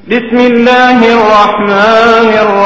بسم الله الرحمن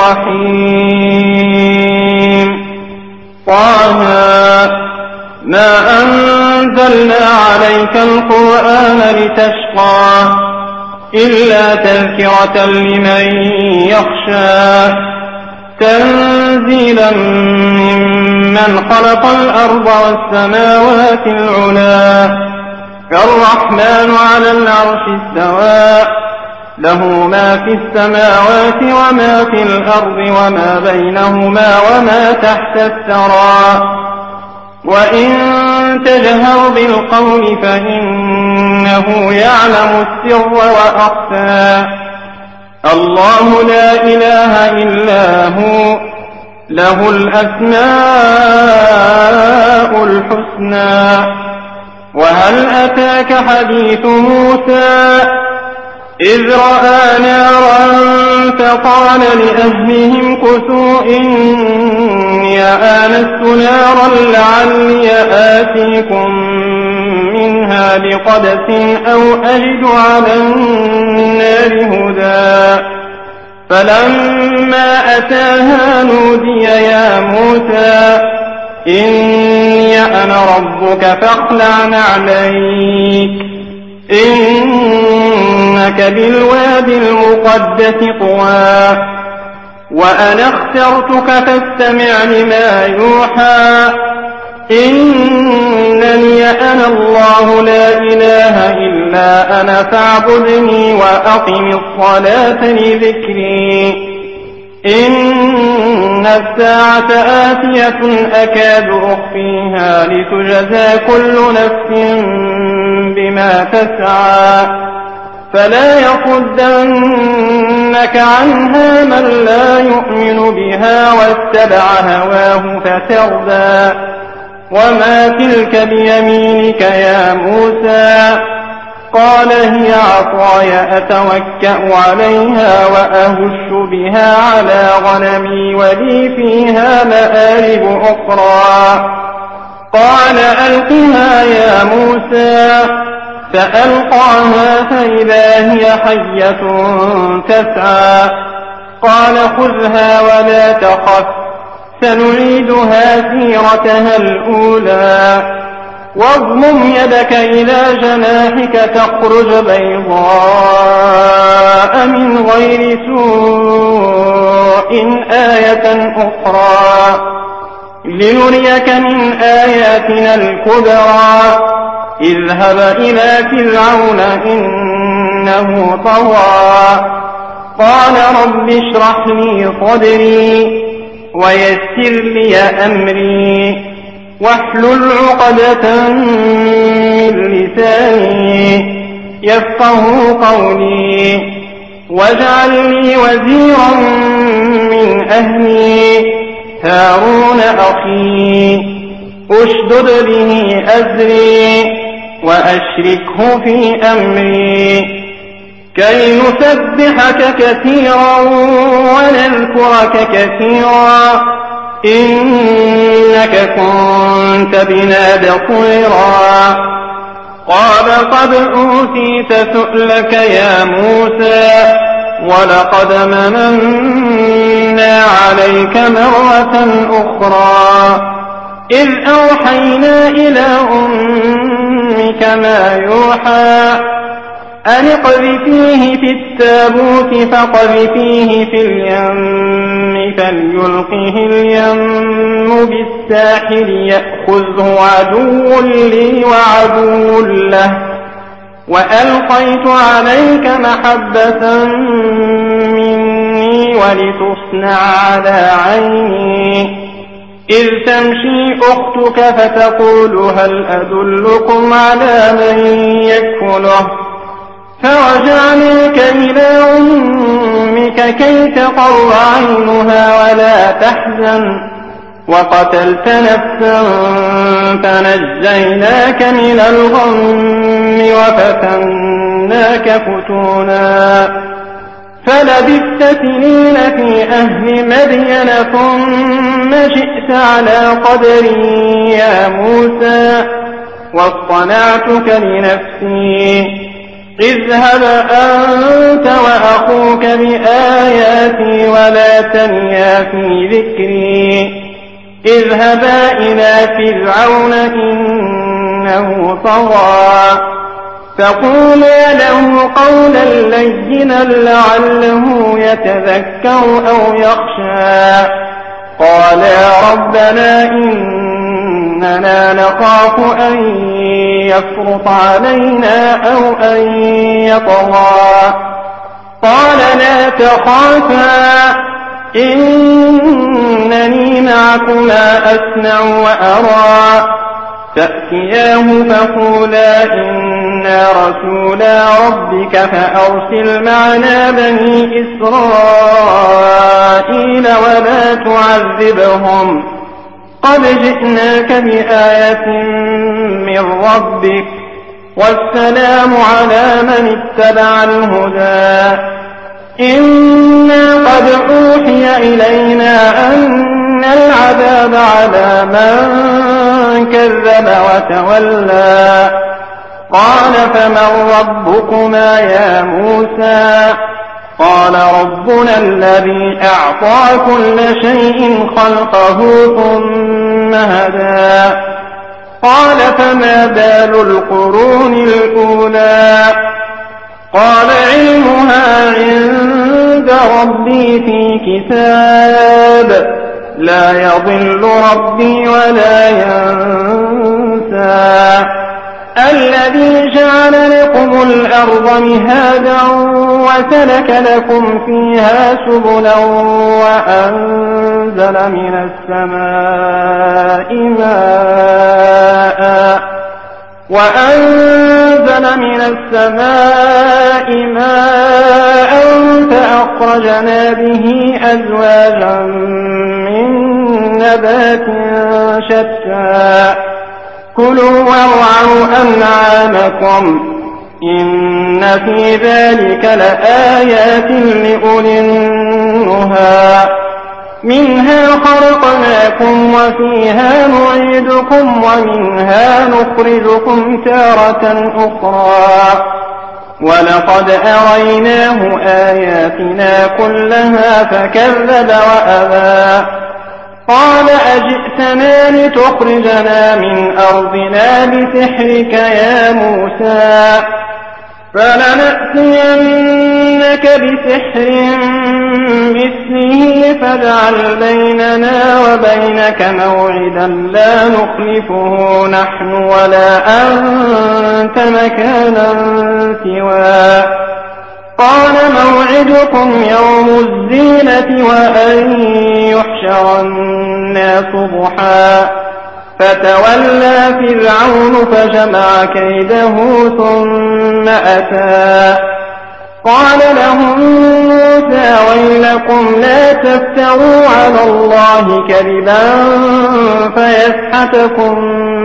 الرحيم. طه ما أنزلنا عليك القرآن لتشقى إلا تذكرة لمن يخشى تنزيلا ممن خلق الأرض والسماوات العلى الرحمن على العرش استوى له ما في السماوات وما في الأرض وما بينهما وما تحت الثرى وإن تجهر بالقول فإنه يعلم السر وأخفى الله لا إله إلا هو له الأسماء الحسنى. وهل أتاك حديث موسى إذ رأى نارا فقال لأهلهم كثوا إني آنست نارا لعلي آتيكم منها بقبس أو أجد على النار هدى فلما أتاها نودي يا موسى إني أنا ربك فاخلع عليك إنك بالواد المقدس طوى وأنا اخترتك فاستمع لما يوحى إنني أنا الله لا إله إلا أنا فاعبدني وأقم الصلاة لذكري إن الساعة آتية أكاد أخفيها لتجزى كل نفس بما تسعى فلا يصدنك عنها من لا يؤمن بها واتبع هواه فتردى وما تلك بيمينك يا موسى قال هي عصاي أتوكأ عليها وأهش بها على غنمي ولي فيها مآرب أخرى قال ألقها يا موسى فألقاها فإذا هي حية تسعى قال خذها ولا تخف سنعيدها سيرتها الأولى واضمم يدك إلى جناحك تخرج بيضاء من غير سوء آية أخرى لنريك من آياتنا الكبرى اذهب إلى فرعون إنه طغى قال رب اشرح لي صدري ويسر لي أمري واحلل عقدة من لساني يفقه قولي واجعل لي وزيرا من أهلي هارون أخي أشدد به أزري وأشركه في أمري كي نسبحك كثيرا ونذكرك كثيرا إنك كنت بنا بصيرا قال قد أوتيت سؤلك يا موسى ولقد مننا عليك مرة أخرى إذ أوحينا إلى أمك ما يوحى أن اقذفيه في التابوت فاقذفيه في اليم فليلقه اليم بالساحل يأخذه عدو لي وعدو له وألقيت عليك محبة مني ولتصنع على عيني إذ تمشي أختك فتقول هل أدلكم على من يكفله فرجعناك إلى أمك كي تقر عينها ولا تحزن وقتلت نفسا فنجيناك من الغم وفتناك فتونا فلبثت سنين في أهل مدين ثم جئت على قدري يا موسى واصطنعتك لنفسي اذهب أنت وأخوك تنيا في ذكري اذهبا إلى فرعون إنه طغى فقولا له قولا لينا لعله يتذكر أو يخشى قالا ربنا إننا نخاف أن يفرط علينا أو أن يطغى قال لا تخافا إنني معكما أسمع وأرى فأتياه فقولا إنا رسولا ربك فأرسل معنا بني إسرائيل ولا تعذبهم قد جئناك بآية من ربك والسلام على من اتبع الهدى إنا قد أوحي إلينا أن العذاب على من كذب وتولى قال فمن ربكما يا موسى قال ربنا الذي أعطى كل شيء خلقه ثم هدى قال فما بال القرون الأولى قال علمها عند ربي في كتاب لا يضل ربي ولا ينسى الذي جعل لكم الأرض مهادا وسلك لكم فيها سبلا وأنزل من السماء ماء فأخرجنا به أزواجا من نبات شتى كلوا وارعوا أنعامكم إن في ذلك لآيات لأولي النهى منها خلقناكم وفيها نعيدكم ومنها نخرجكم تارة أخرى ولقد أريناه آياتنا كلها فكذب وأبى قال أجئتنا لتخرجنا من أرضنا بسحرك يا موسى فلنأتينك بسحر مثله فاجعل بيننا وبينك موعدا لا نخلفه نحن ولا أنت مكانا سواه قال موعدكم يوم الزينة وأن يحشر الناس ضحى فتولى فرعون فجمع كيده ثم أتى قال لهم موسى ويلكم لا تفتروا على الله كذبا فيسحتكم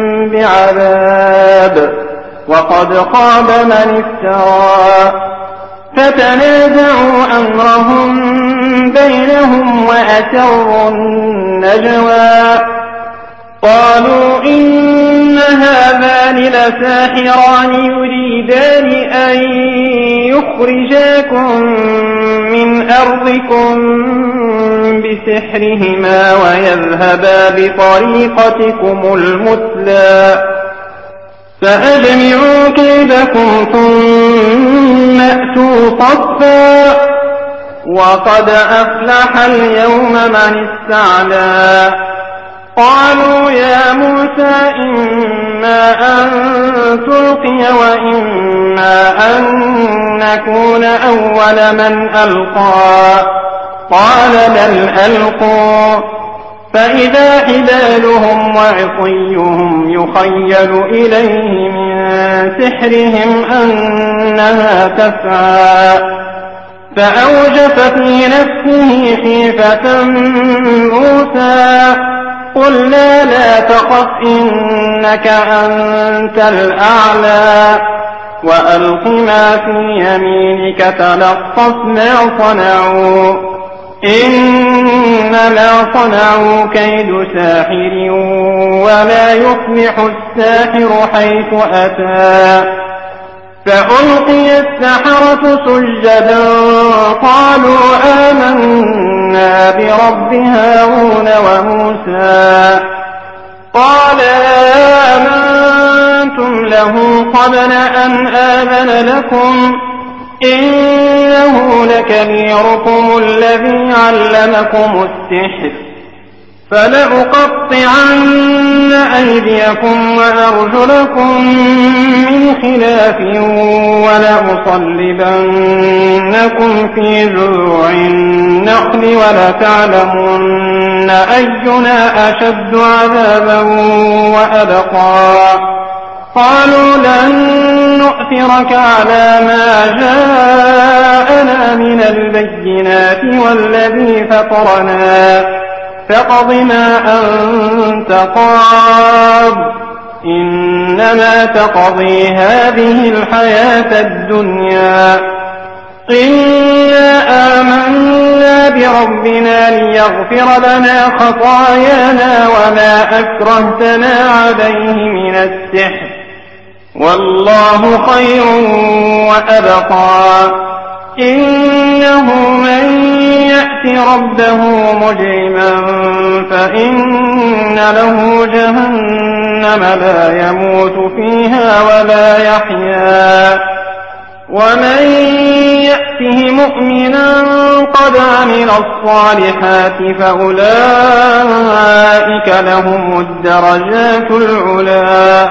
بعذاب وقد خاب من افترى فتنازعوا أمرهم بينهم وأسروا النجوى قالوا إن هذان لساحران يريدان أن يخرجاكم من أرضكم بسحرهما ويذهبا بطريقتكم المثلى فأجمعوا كيدكم ثم أتوا صفا وقد أفلح اليوم من استعلى قالوا يا موسى إما أن تلقي وإما أن نكون أول من ألقى قال بل ألقوا فإذا حبالهم وعصيهم يخيل إليه من سحرهم أنها تسعى فأوجس في نفسه خيفة موسى قلنا لا تخف إنك أنت الأعلى وألق ما في يمينك تلقف ما صنعوا إنما صنعوا كيد ساحر ولا يفلح الساحر حيث أتى فألقي السحرة سجدا قالوا آمنا برب هارون وموسى قال آمنتم له قبل أن آذن لكم إنه لكبيركم الذي علمكم السحر فلأقطعن أيديكم وأرجلكم من خلاف ولأصلبنكم في جذوع النخل ولتعلمن أينا أشد عذابا وأبقى قالوا لن نؤثرك على ما جاءنا من البينات والذي فطرنا فاقض ما أنت قاض إنما تقضي هذه الحياة الدنيا إنا آمنا بربنا ليغفر لنا خطايانا وما أكرهتنا عليه من السحر والله خير وأبقى إنه من يأت ربه مجرما فإن له جهنم لا يموت فيها ولا يحيا ومن يأته مؤمنا قد عمل الصالحات فأولئك لهم الدرجات العلى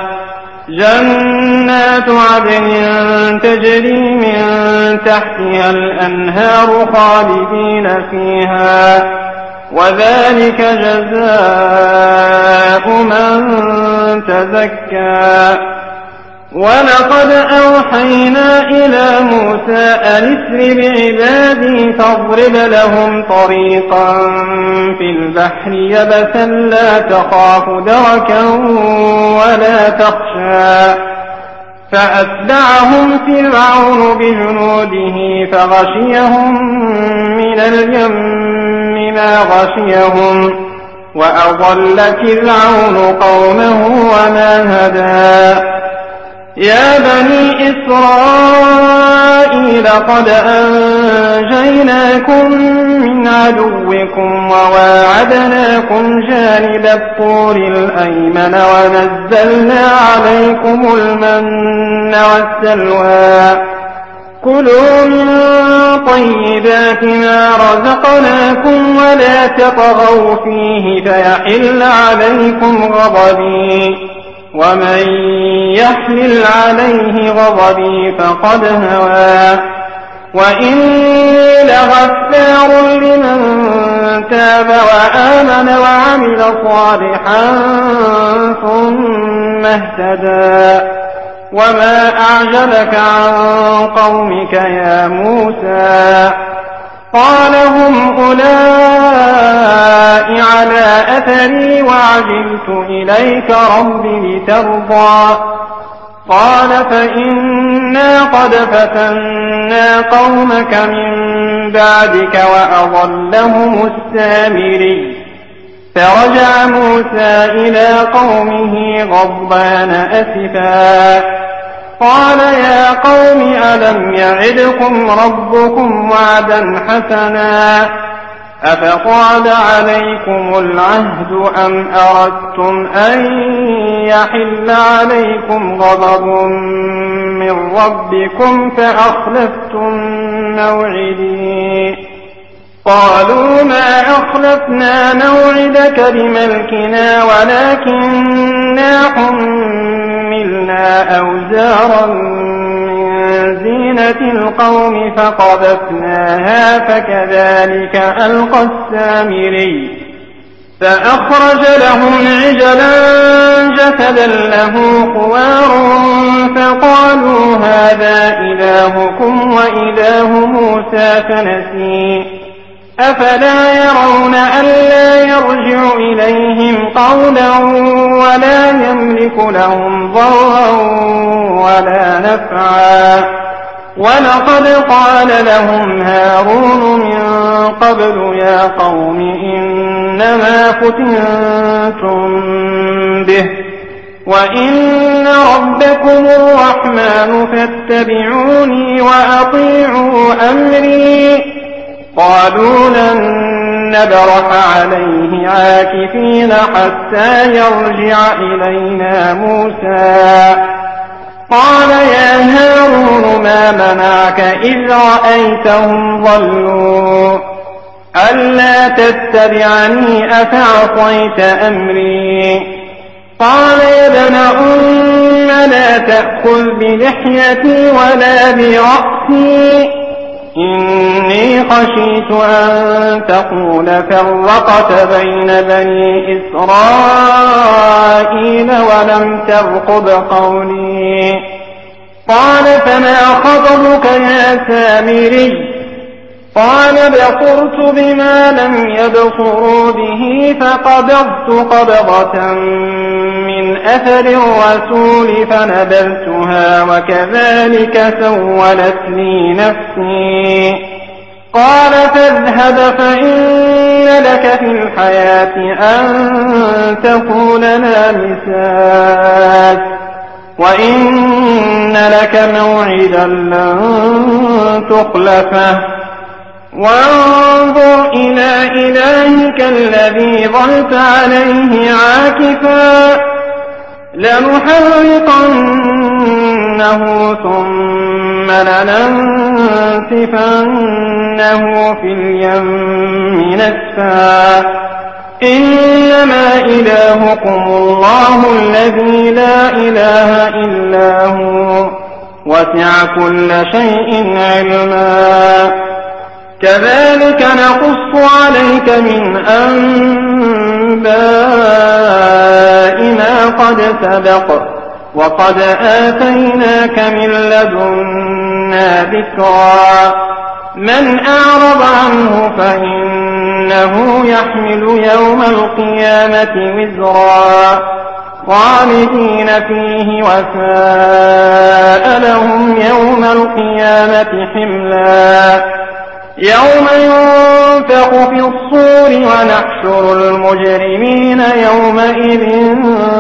جنات عدن تجري من تحتها الأنهار خالدين فيها وذلك جزاء من تزكى ولقد أوحينا إلى موسى أن اسر بعبادي فاضرب لهم طريقا في البحر يبسا لا تخاف دركا ولا تخشى فأتبعهم فرعون بجنوده فغشيهم من اليم ما غشيهم وأضل فرعون قومه وما هدى يا بني إسرائيل قد أنجيناكم من عدوكم وواعدناكم جانب الطور الأيمن ونزلنا عليكم المن والسلوى كلوا من طيبات ما رزقناكم ولا تطغوا فيه فيحل عليكم غضبي ومن يحلل عليه غضبي فقد هوى وإني لغفار لمن تاب وآمن وعمل صالحا ثم اهتدى وما أعجبك عن قومك يا موسى قال هم أولئك على أثري وعجلت إليك رب لترضى قال فإنا قد فتنا قومك من بعدك وأضلهم السامري فرجع موسى إلى قومه غضبان أسفا قال يا قوم ألم يعدكم ربكم وعدا حسنا أفطال عليكم العهد أم أردتم أن يحل عليكم غضب من ربكم فأخلفتم موعدي قالوا ما أخلفنا موعدك بملكنا ولكننا حملنا أوزارا من زينة القوم فقذفناها فكذلك ألقى السامري فأخرج لهم عجلا جسدا له خوار فقالوا هذا إلهكم وإله موسى فنسي أفلا يرون ألا يرجع إليهم قولا ولا يملك لهم ضرا ولا نفعا ولقد قال لهم هارون من قبل يا قوم إنما فتنتم به وإن ربكم الرحمن فاتبعوني وأطيعوا أمري قالوا لن نبرح عليه عاكفين حتى يرجع إلينا موسى. قال يا هارون ما منعك إذ رأيتهم ضلوا ألا تتبعني أفعصيت أمري. قال يا ابن أم لا تأخذ بلحيتي ولا برأسي إني خشيت أن تقول فرقت بين بني إسرائيل ولم ترقب قولي. قال فما خطبك يا سامري؟ قال بصرت بما لم يبصروا به فقبضت قبضة من أثر الرسول فنبذتها وكذلك سولت لي نفسي. قال فاذهب فإن لك في الحياة أن تكون لا مساس وإن لك موعدا لن تخلفه وانظر إلى إلهك الذي ظلت عليه عاكفا لنحرقنه ثم لننسفنه في اليم نسفا إنما إلهكم الله الذي لا إله إلا هو وسع كل شيء علما. كذلك نقص عليك من أنباء ما قد سبق وقد آتيناك من لدنا ذكرا. من أعرض عنه فإنه يحمل يوم القيامة وزرا خالدين فيه وساء لهم يوم القيامة حملا. يوم ينفخ في الصور ونحشر المجرمين يومئذ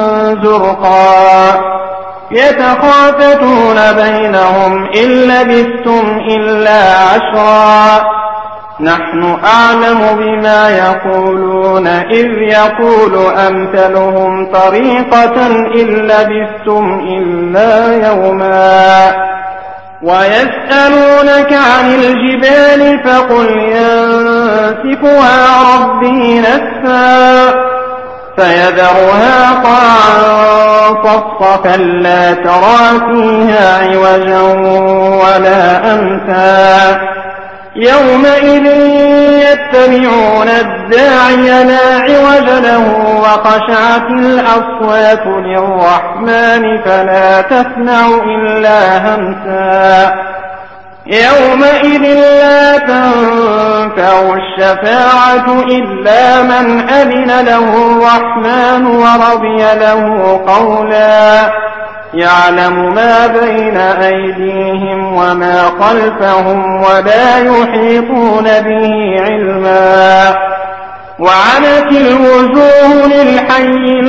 زرقا يتخافتون بينهم إن لبثتم إلا عشرا نحن أعلم بما يقولون إذ يقول أمثلهم طريقة إن لبثتم إلا يوما. ويسألونك عن الجبال فقل ينسفها ربي نسفا فيذرها قاعا صفصفا لا ترى فيها عوجا ولا أمتا. يومئذ يتبعون الداعي لا عوج له وخشعت الأصوات للرحمن فلا تسمع إلا همسا. يومئذ لا تنفع الشفاعة إلا من أذن له الرحمن ورضي له قولا. يعلم ما بين أيديهم وما خلفهم ولا يحيطون به علما. وعنت الوجوه للحي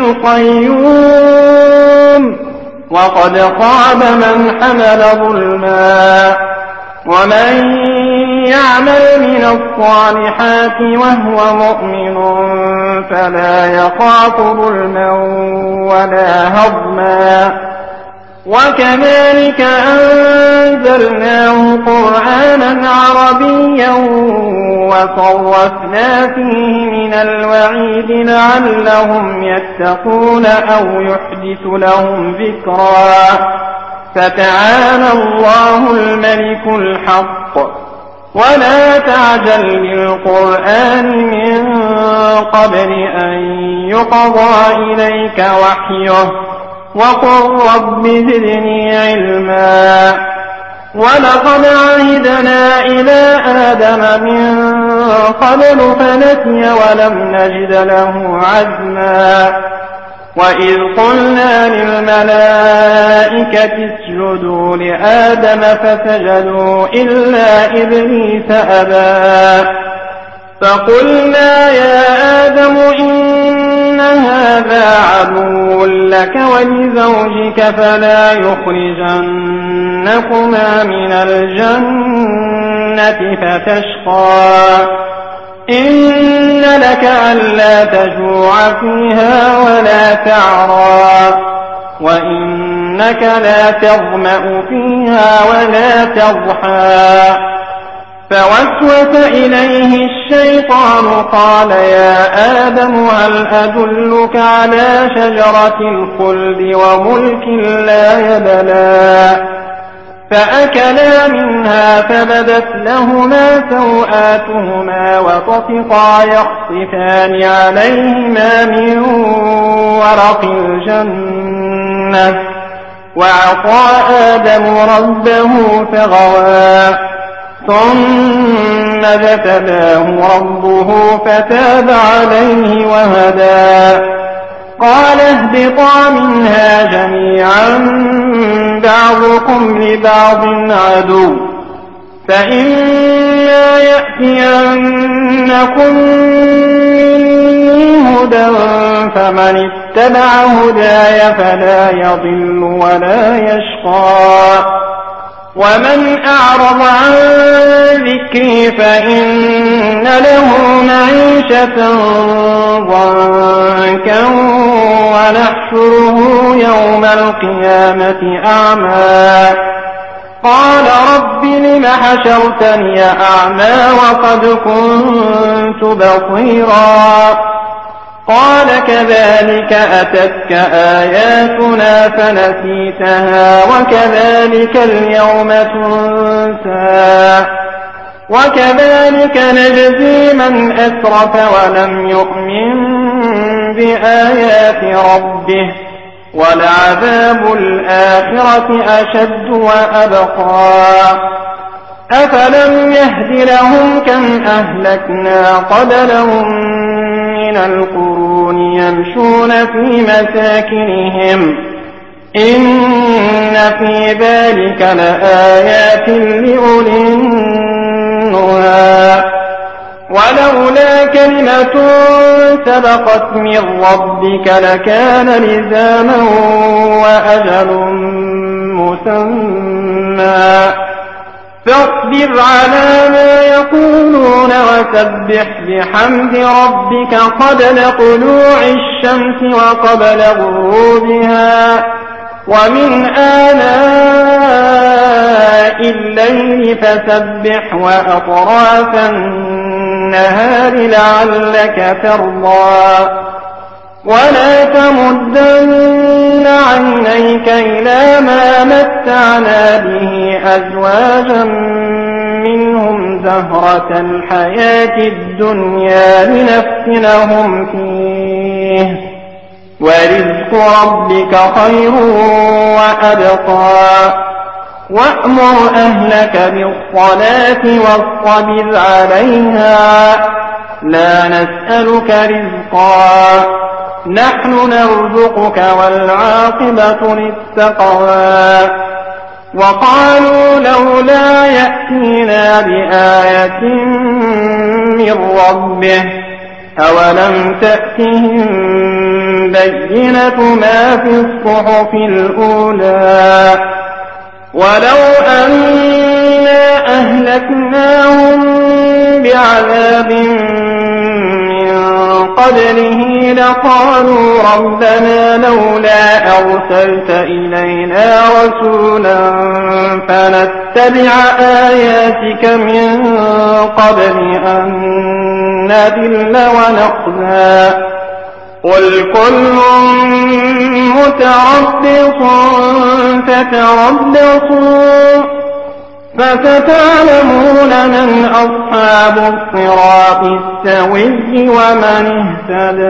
القيوم وقد خاب من حمل ظلما. ومن يعمل من الصالحات وهو مؤمن فلا يخاف ظلما ولا هضما. وكذلك أنزلناه قرآنا عربيا وصرفنا فيه من الوعيد لعلهم يتقون أو يحدث لهم ذكرا. فتعالى الله الملك الحق ولا تعجل بالقرآن من قبل أن يقضى إليك وحيه وقل رب زدني علما. ولقد عهدنا إلى آدم من قبل فنسي ولم نجد له عزما. وإذ قلنا للملائكة اسجدوا لآدم فسجدوا إلا إبليس أبى. فقلنا يا آدم إن هذا عدو لك ولزوجك فلا يخرجنكما من الجنة فتشقى. إن لك ألا تجوع فيها ولا تعرى وإنك لا تظمأ فيها ولا تضحى فوسوس إليه الشيطان قال يا آدم هل أدلك على شجرة الخلد وملك لا يبلى فأكلا منها فبدت لهما سوآتهما وطفقا يخصفان عليهما من ورق الجنة وعصى آدم ربه فغوى ثم اجتباه ربه فتاب عليه وهدى قال اهبطا منها جميعا بعضكم لبعض عدو فإما يأتينكم مني هدى فمن اتبع هداي فلا يضل ولا يشقى ومن أعرض عن ذكري فإن له معيشة ضنكا ونحشره يوم القيامة أعمى قال رب لم حشرتني أعمى وقد كنت بصيرا قال كذلك أتتك آياتنا فنسيتها وكذلك اليوم تنسى وكذلك نجزي من أسرف ولم يؤمن بآيات ربه ولعذاب الآخرة أشد وأبقى أفلم يهد لهم كم أهلكنا قبلهم من القرون يمشون في مساكنهم إن في ذلك لآيات لأولي النهى ولولا كلمة سبقت من ربك لكان لزاما وأجل مسمى فاصبر على ما يقولون وسبح بحمد ربك قبل طلوع الشمس وقبل غروبها ومن آلاء الليل فسبح وأطراف النهار لعلك ترضى ولا تمدن عينيك إلى ما متعنا به أزواجا منهم زهرة الحياة الدنيا لنفتنهم فيه ورزق ربك خير وأبقى وأمر أهلك بالصلاة واصطبر عليها لا نسألك رزقا نحن نرزقك والعاقبة للتقوى وقالوا لولا يأتينا بآية من ربه أولم تأتهم بينة ما في الصحف الأولى ولو أنا أهلكناهم بعذاب قبله لقالوا ربنا لولا أرسلت إلينا رسولا فنتبع آياتك من قبل أن نذل ونخزى قل كل متربص فتربصوا فستعلمون من أصحاب الصراط السوي ومن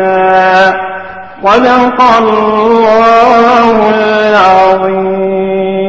اهتدى صدق الله العظيم.